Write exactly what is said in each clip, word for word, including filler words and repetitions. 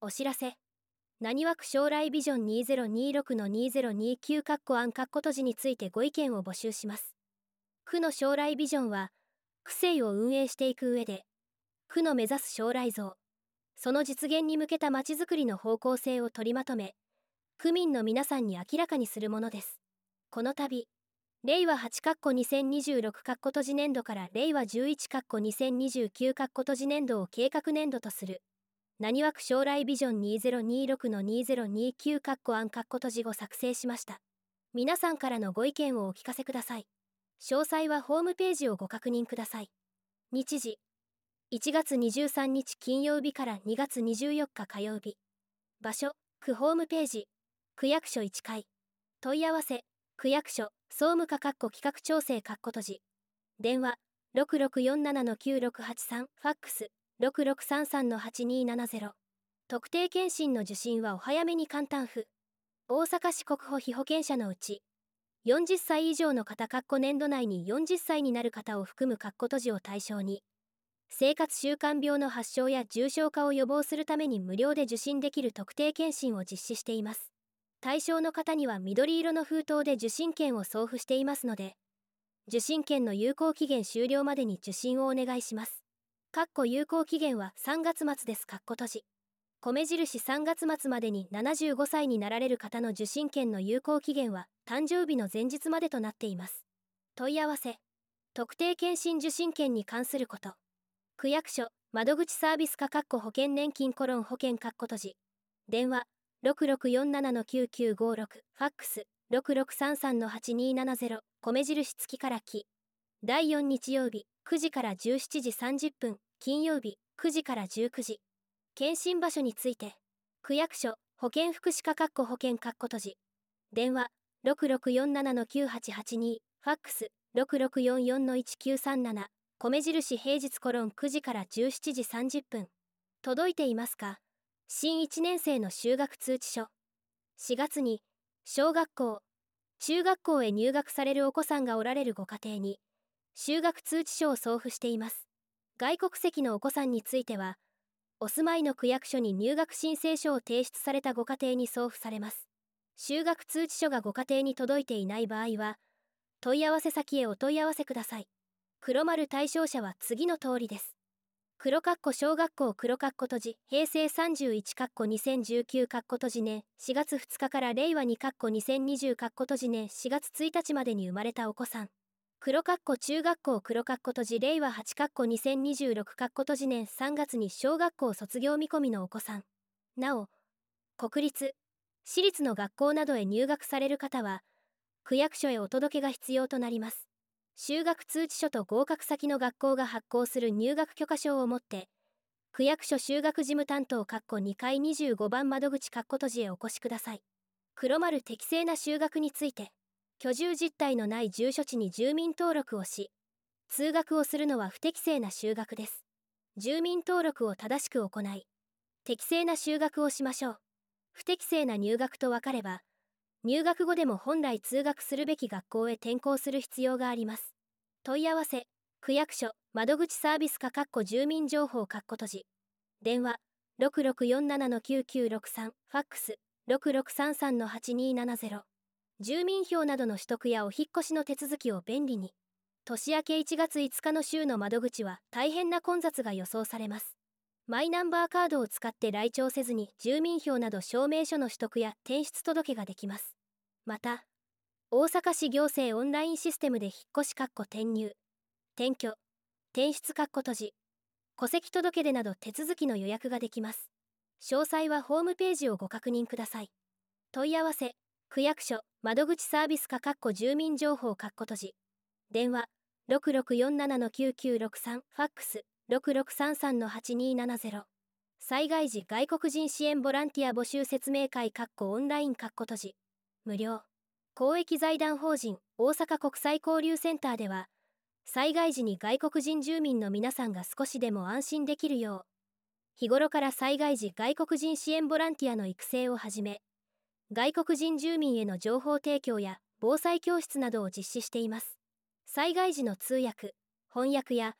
お知らせ。なにわ区将来ビジョンにせんにじゅうろくのにせんにじゅうきゅう括弧案括弧閉じについてご意見を募集します。区の将来ビジョンは、区政を運営していく上で、区の目指す将来像、その実現に向けたまちづくりの方向性を取りまとめ、区民の皆さんに明らかにするものです。この度、れいわはち括弧にせんにじゅうろく括弧閉じ年度かられいわじゅういち括弧にせんにじゅうきゅう括弧閉じ年度を計画年度とする、なにわ区将来ビジョンにせんにじゅうろくのにせんにじゅうきゅう括弧案括弧閉じを作成しました。皆さんからのご意見をお聞かせください。詳細はホームページをご確認ください。日時、いちがつにじゅうさんにち金曜日からにがつにじゅうよっか火曜日。場所、区ホームページ、区役所いちかい。問い合わせ、区役所、総務課括弧企画調整括弧閉じ。電話、ろくろくよんななのきゅうろくはちさん、ファックス、ろくろくさんさんのはちにーななゼロ。特定健診の受診はお早めに簡単付。大阪市国保被保険者のうち、よんじゅっさい以上の方括弧年度内によんじゅっさいになる方を含む括弧閉じを対象に、生活習慣病の発症や重症化を予防するために無料で受診できる特定健診を実施しています。対象の方には緑色の封筒で受診券を送付していますので、受診券の有効期限終了までに受診をお願いします。括弧有効期限はさんがつ末です。括弧閉じ。米印さんがつ末までにななじゅうごさいになられる方の受診券の有効期限は誕生日の前日までとなっています。問い合わせ、特定健診受診券に関すること。区役所、窓口サービス課括弧保険年金コロン保険括弧閉じ。電話、ろくろくよんななのきゅうきゅうごろく、ファックス、ろくろくさんさんのはちにーななゼロ、米印付きからき。だいよん日曜日、くじからじゅうしちじさんじゅっぷん、金曜日、くじからじゅうくじ。検診場所について、区役所、保健福祉課括弧保険括弧閉じ。電話、ろくろくよんななのきゅうはちはちに、ファックス、ろくろくよんよんのいちきゅうさんなな、米印平日コロンくじからじゅうしちじさんじゅっぷん。届いていますか？新いちねん生の就学通知書。しがつに、小学校、中学校へ入学されるお子さんがおられるご家庭に、就学通知書を送付しています。外国籍のお子さんについては、お住まいの区役所に入学申請書を提出されたご家庭に送付されます。就学通知書がご家庭に届いていない場合は、問い合わせ先へお問い合わせください。黒丸対象者は次の通りです。黒括弧小学校黒括弧閉じ、平成さんじゅういち括弧にせんじゅうきゅう括弧閉じ年しがつふつかかられいわに括弧にせんにじゅう括弧閉じ年しがつついたちまでに生まれたお子さん。黒括弧中学校黒括弧閉じれいわはち括弧にせんにじゅうろく括弧閉じ年さんがつに小学校卒業見込みのお子さん。なお、国立、私立の学校などへ入学される方は、区役所へお届けが必要となります。就学通知書と合格先の学校が発行する入学許可証を持って、区役所就学事務担当括弧にかいにじゅうごばん窓口括弧閉じへお越しください。黒丸適正な就学について、居住実態のない住所地に住民登録をし、通学をするのは不適正な就学です。住民登録を正しく行い、適正な就学をしましょう。不適正な入学と分かれば、入学後でも本来通学するべき学校へ転校する必要があります。問い合わせ、区役所、窓口サービス課括弧住民情報括弧閉じ。電話、ろくろくよんななのきゅうきゅうろくさん、ファックス、ろくろくさんさんのはちにーななゼロ。住民票などの取得やお引っ越しの手続きを便利に。年明けいちがついつかの週の窓口は大変な混雑が予想されます。マイナンバーカードを使って来庁せずに住民票など証明書の取得や転出届ができます。また、大阪市行政オンラインシステムで引っ越し括弧転入、転居、転出括弧閉じ、戸籍届出など手続きの予約ができます。詳細はホームページをご確認ください。問い合わせ、区役所、窓口サービス課括弧住民情報括弧閉じ。電話、ろくろくよんななのきゅうきゅうろくさん、ファックス、ろくろくさんさんのはちにーななゼロ。災害時外国人支援ボランティア募集説明会括弧オンライン括弧閉じ。無料。公益財団法人大阪国際交流センターでは、災害時に外国人住民の皆さんが少しでも安心できるよう、日頃から災害時外国人支援ボランティアの育成をはじめ、外国人住民への情報提供や防災教室などを実施しています。災害時の通訳、翻訳や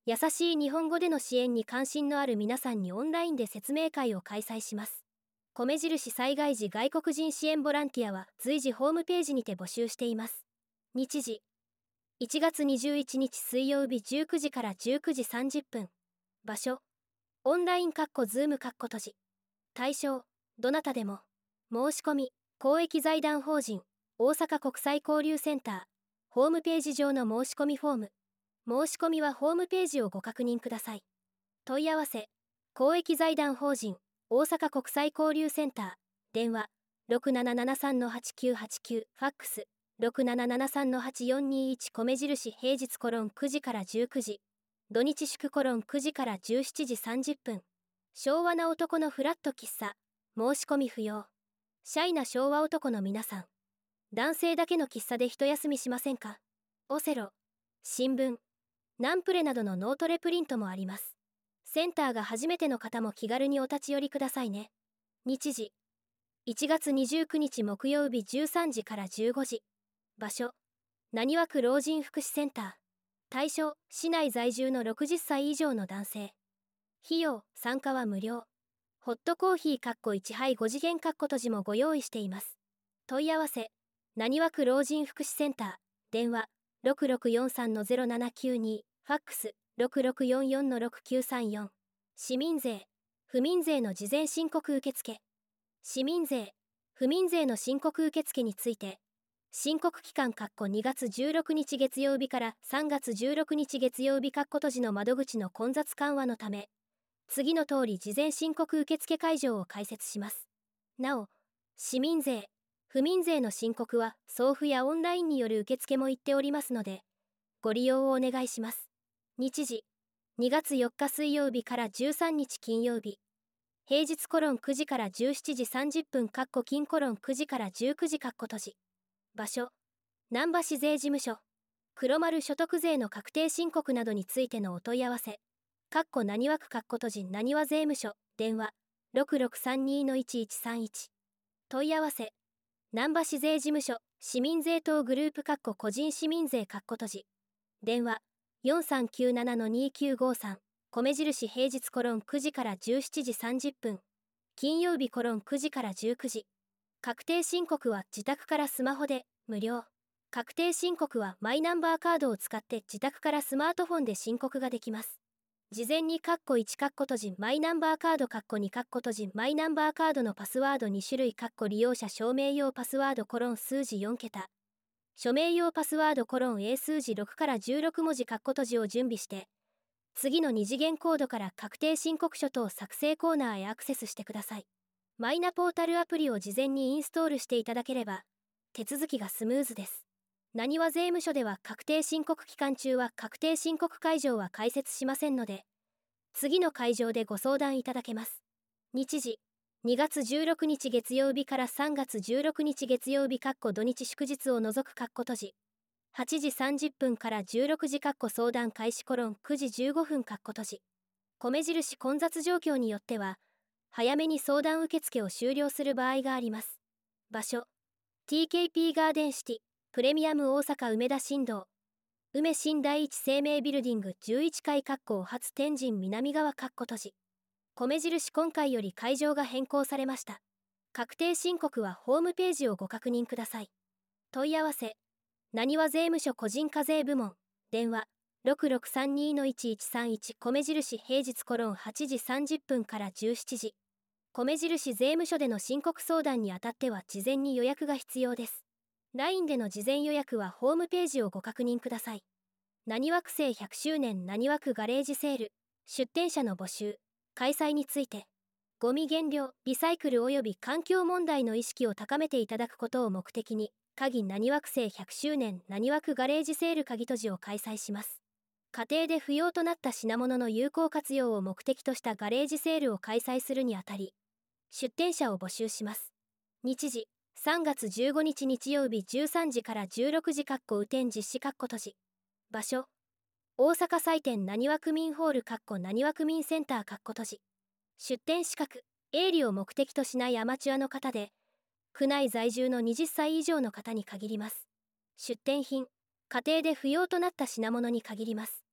優しい日本語での支援に関心のある皆さんにオンラインで説明会を開催します。米印災害時外国人支援ボランティアは随時ホームページにて募集しています。日時いちがつにじゅういちにち水曜日じゅうくじからじゅうくじさんじゅっぷん。場所オンラインズーム閉じ。対象どなたでも。申し込み公益財団法人大阪国際交流センターホームページ上の申し込みフォーム。申し込みはホームページをご確認ください。問い合わせ公益財団法人大阪国際交流センター電話 ろくななななさんのはちきゅうはちきゅう ファックス ろくななななさんのはちよんにいち米印平日コロンくじからじゅうくじ土日祝コロンくじからじゅうしちじさんじゅっぷん。昭和な男のフラット喫茶申し込み不要。シャイな昭和男の皆さん、男性だけの喫茶で一休みしませんか？オセロ新聞ナンプレなどのノートレプリントもあります。センターが初めての方も気軽にお立ち寄りくださいね。日時いちがつにじゅうくにち木曜日じゅうさんじからじゅうごじ。場所浪速区老人福祉センター。対象市内在住のろくじゅっさい以上の男性。費用参加は無料。ホットコーヒーいちはいご次元閉じもご用意しています。問い合わせ浪速区老人福祉センター電話 ろくろくよんさんのゼロななきゅうに ファックス ろくろくよんよんのろくきゅうさんよん。市民税不民税の事前申告受付。市民税不民税の申告受付について申告期間にがつじゅうろくにち月曜日からさんがつじゅうろくにち月曜日閉じの窓口の混雑緩和のため次の通り事前申告受付会場を開設します。なお、市民税、不民税の申告は送付やオンラインによる受付も行っておりますので、ご利用をお願いします。日時、にがつよっか水曜日からじゅうさんにち金曜日。平日コロンくじからじゅうしちじさんじゅっぷん金コロンくじからじゅうくじ閉じ。場所、難波市税事務所。黒丸所得税の確定申告などについてのお問い合わせ。かっこなにわ区かっこ閉じなにわ税務署電話 ろくろくさんにのいちいちさんいち。問い合わせ難波市税事務所市民税等グループかっこ個人市民税かっこ閉じ電話 よんさんきゅうななのにきゅうごさん。米印平日コロンくじからじゅうしちじさんじゅっぷん。金曜日コロンくじからじゅうくじ。確定申告は自宅からスマホで無料。確定申告はマイナンバーカードを使って自宅からスマートフォンで申告ができます。事前にカッコいちカッコ閉じマイナンバーカードカッコにカッコ閉じマイナンバーカードのパスワードに種類カッコ利用者証明用パスワードコロン数字よんけた署名用パスワードコロン英数字ろくからじゅうろく文字カッコ閉じを準備して次のに次元コードから確定申告書等作成コーナーへアクセスしてください。マイナポータルアプリを事前にインストールしていただければ手続きがスムーズです。なにわ税務署では確定申告期間中は確定申告会場は開設しませんので次の会場でご相談いただけます。日時にがつじゅうろくにち月曜日からさんがつじゅうろくにち月曜日土日祝日を除く閉じはちじさんじゅっぷんからじゅうろくじ相談開始コロンくじじゅうごふん閉じ米印混雑状況によっては早めに相談受付を終了する場合があります。場所 ティーケーピー ガーデンシティプレミアム大阪梅田新道梅新第一生命ビルディングじゅういっかい初天神南側閉じ米印今回より会場が変更されました。確定申告はホームページをご確認ください。問い合わせなにわ税務署個人課税部門電話 ろくろくさんにのいちいちさんいち 米印平日コロンはちじさんじゅっぷんからじゅうしちじ。米印税務署での申告相談にあたっては事前に予約が必要です。ライン での事前予約はホームページをご確認ください。なにわ区政ひゃくしゅうねんなにわ区ガレージセール出店者の募集開催についてゴミ減量リサイクル及び環境問題の意識を高めていただくことを目的に鍵なにわ区政ひゃくしゅうねんなにわ区ガレージセール鍵閉じを開催します。家庭で不要となった品物の有効活用を目的としたガレージセールを開催するにあたり出店者を募集します。日時さんがつじゅうごにち日曜日じゅうさんじからじゅうろくじ雨天実施閉じ場所大阪祭典なにわ区民ホールなにわ区民センター閉じ出店資格営利を目的としないアマチュアの方で区内在住のはたち以上の方に限ります。出店品家庭で不要となった品物に限ります。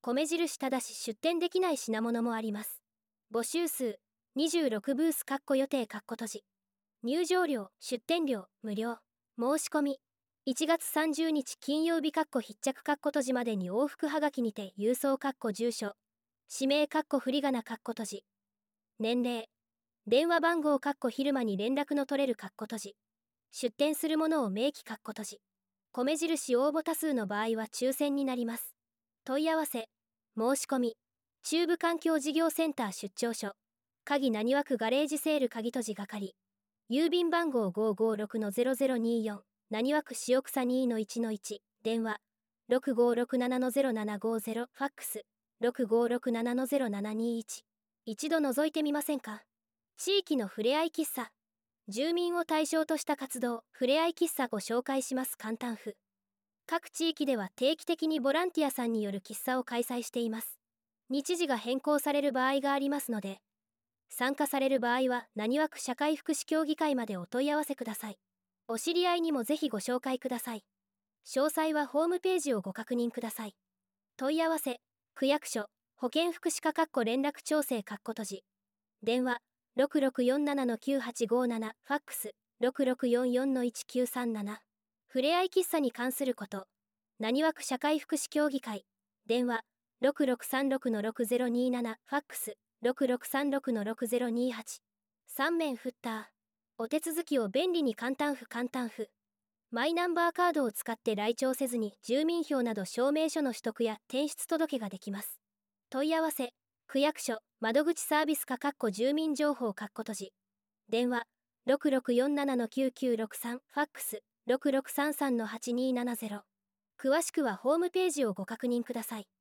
米印ただし出店できない品物もあります。募集数にじゅうろくブース（予定）閉じ。入場料、出店料無料。申し込みいちがつさんじゅうにち金曜日（必着）閉じまでに往復はがきにて郵送住所氏名振り仮名閉じ。年齢電話番号昼間に連絡の取れる閉じ。出店するものを明記閉じ。米印応募多数の場合は抽選になります。問い合わせ申し込み中部環境事業センター出張所鍵浪速区ガレージセール鍵閉じ係郵便番号 ごーごーろくのゼロゼロにーよん 浪速区塩草 にのいちのいち 電話 ろくごーろくななのゼロななごーゼロ ファックス ろくごーろくななのゼロななにーいち。一度覗いてみませんか。地域のふれあい喫茶住民を対象とした活動ふれあい喫茶ご紹介します。簡単譜各地域では定期的にボランティアさんによる喫茶を開催しています。日時が変更される場合がありますので、参加される場合は浪速区社会福祉協議会までお問い合わせください。お知り合いにもぜひご紹介ください。詳細はホームページをご確認ください。問い合わせ区役所保健福祉課連絡調整閉じ。電話 ろくろくよんななのきゅうはちごーなな ファックス ろくろくよんよんのいちきゅうさんなな。ふれあい喫茶に関すること浪速区社会福祉協議会電話 ろくろくさんろくのろくゼロにーなな ファックス ろくろくさんろくのろくゼロにーはち。さん面フッターお手続きを便利に簡単譜簡単譜マイナンバーカードを使って来庁せずに住民票など証明書の取得や転出届ができます。問い合わせ区役所窓口サービス課住民情報閉じ。電話 ろくろくよんななのきゅうきゅうろくさん ファックス ろくろくさんさんのはちにーななゼロ。詳しくはホームページをご確認ください。